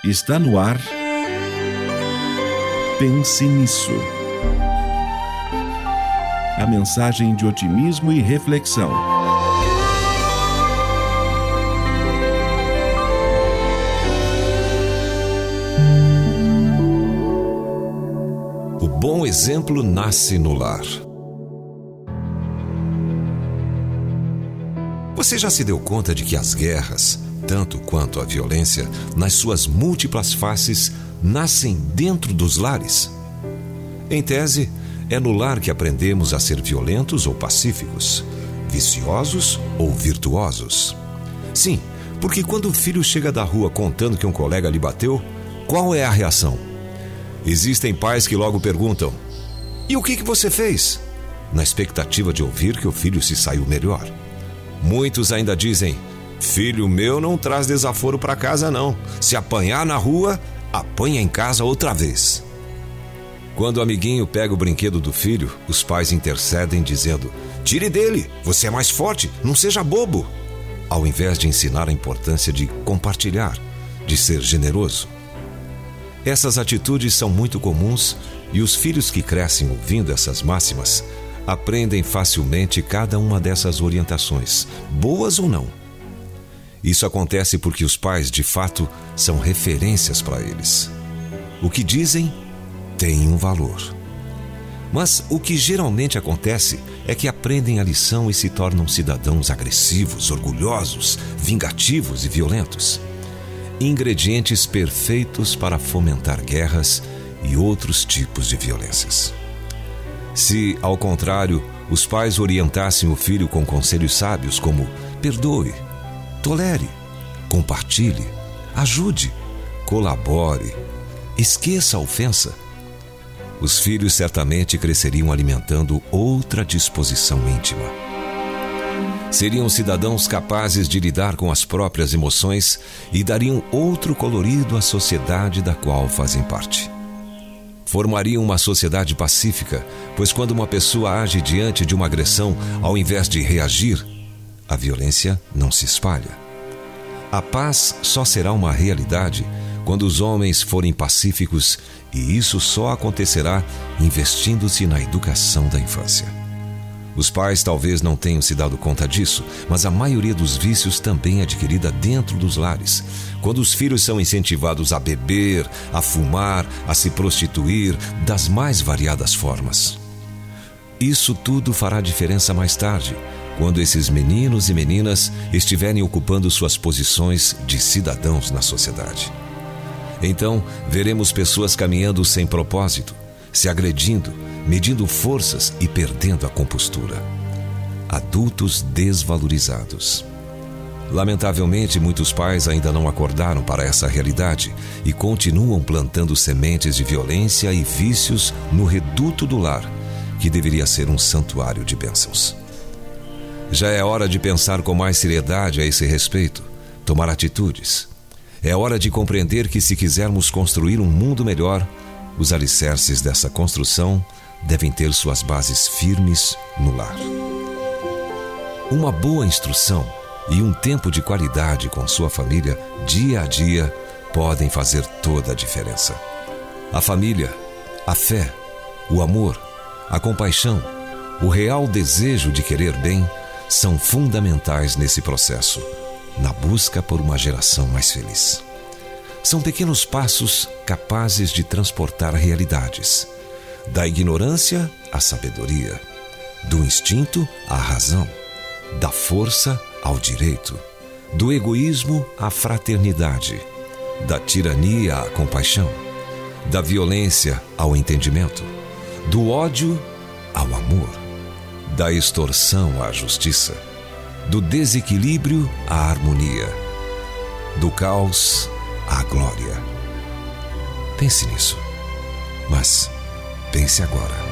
Está no ar. Pense nisso. A mensagem de otimismo e reflexão. O bom exemplo nasce no lar. Você já se deu conta de que as guerras, tanto quanto a violência, nas suas múltiplas faces, nascem dentro dos lares? Em tese, é no lar que aprendemos a ser violentos ou pacíficos, viciosos ou virtuosos. Sim, porque quando o filho chega da rua contando que um colega lhe bateu, qual é a reação? Existem pais que logo perguntam: "E o que você fez?", na expectativa de ouvir que o filho se saiu melhor. Muitos ainda dizem: "Filho meu não traz desaforo para casa não. Se apanhar na rua, apanha em casa outra vez." Quando o amiguinho pega o brinquedo do filho, os pais intercedem dizendo: "Tire dele, você é mais forte, não seja bobo", ao invés de ensinar a importância de compartilhar, de ser generoso. Essas atitudes são muito comuns e os filhos que crescem ouvindo essas máximas aprendem facilmente cada uma dessas orientações, boas ou não. Isso acontece porque os pais, de fato, são referências para eles. O que dizem tem um valor. Mas o que geralmente acontece é que aprendem a lição e se tornam cidadãos agressivos, orgulhosos, vingativos e violentos. Ingredientes perfeitos para fomentar guerras e outros tipos de violências. Se, ao contrário, os pais orientassem o filho com conselhos sábios como: perdoe, tolere, compartilhe, ajude, colabore, esqueça a ofensa, os filhos certamente cresceriam alimentando outra disposição íntima. Seriam cidadãos capazes de lidar com as próprias emoções e dariam outro colorido à sociedade da qual fazem parte. Formariam uma sociedade pacífica, pois quando uma pessoa age diante de uma agressão, ao invés de reagir, a violência não se espalha. A paz só será uma realidade quando os homens forem pacíficos, e isso só acontecerá investindo-se na educação da infância. Os pais talvez não tenham se dado conta disso, mas a maioria dos vícios também é adquirida dentro dos lares, quando os filhos são incentivados a beber, a fumar, a se prostituir, das mais variadas formas. Isso tudo fará diferença mais tarde, quando esses meninos e meninas estiverem ocupando suas posições de cidadãos na sociedade. Então, veremos pessoas caminhando sem propósito, se agredindo, medindo forças e perdendo a compostura. Adultos desvalorizados. Lamentavelmente, muitos pais ainda não acordaram para essa realidade e continuam plantando sementes de violência e vícios no reduto do lar, que deveria ser um santuário de bênçãos. Já é hora de pensar com mais seriedade a esse respeito, tomar atitudes. É hora de compreender que, se quisermos construir um mundo melhor, os alicerces dessa construção devem ter suas bases firmes no lar. Uma boa instrução e um tempo de qualidade com sua família, dia a dia, podem fazer toda a diferença. A família, a fé, o amor, a compaixão, o real desejo de querer bem são fundamentais nesse processo, na busca por uma geração mais feliz. São pequenos passos capazes de transportar realidades, da ignorância à sabedoria, do instinto à razão, da força ao direito, do egoísmo à fraternidade, da tirania à compaixão, da violência ao entendimento, do ódio ao amor, da extorsão à justiça, do desequilíbrio à harmonia, do caos à glória. Pense nisso, mas pense agora.